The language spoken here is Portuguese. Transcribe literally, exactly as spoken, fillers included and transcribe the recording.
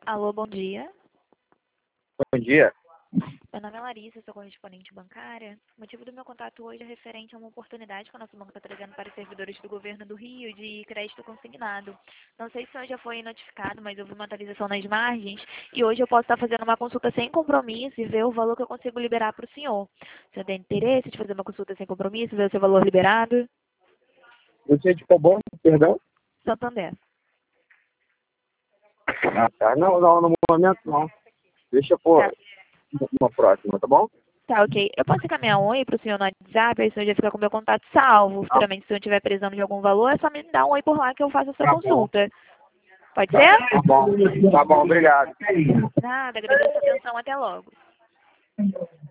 Alô, bom dia. Bom dia. Meu nome é Larissa, sou correspondente bancária. O motivo do meu contato hoje é referente a uma oportunidade que o nosso banco está trazendo para os servidores do governo do Rio de crédito consignado. Não sei se o senhor já foi notificado, mas houve uma atualização nas margens e hoje eu posso estar fazendo uma consulta sem compromisso e ver o valor que eu consigo liberar para o senhor. O senhor tem interesse de fazer uma consulta sem compromisso, ver o seu valor liberado? Você é de qual banco, perdão? Santander. Ah, tá. Não, não, no momento não. Deixa por Tá. uma próxima, tá bom? Tá, ok. Eu posso encaminhar um oi para o senhor no WhatsApp, aí o senhor já fica com o meu contato salvo. Tá, Futuramente, se o senhor estiver precisando de algum valor, é só me dar um oi por lá que eu faço a sua tá bom. consulta. Pode Tá, ser? tá bom. Tá bom, obrigado. Nada, agradeço a atenção. Até logo.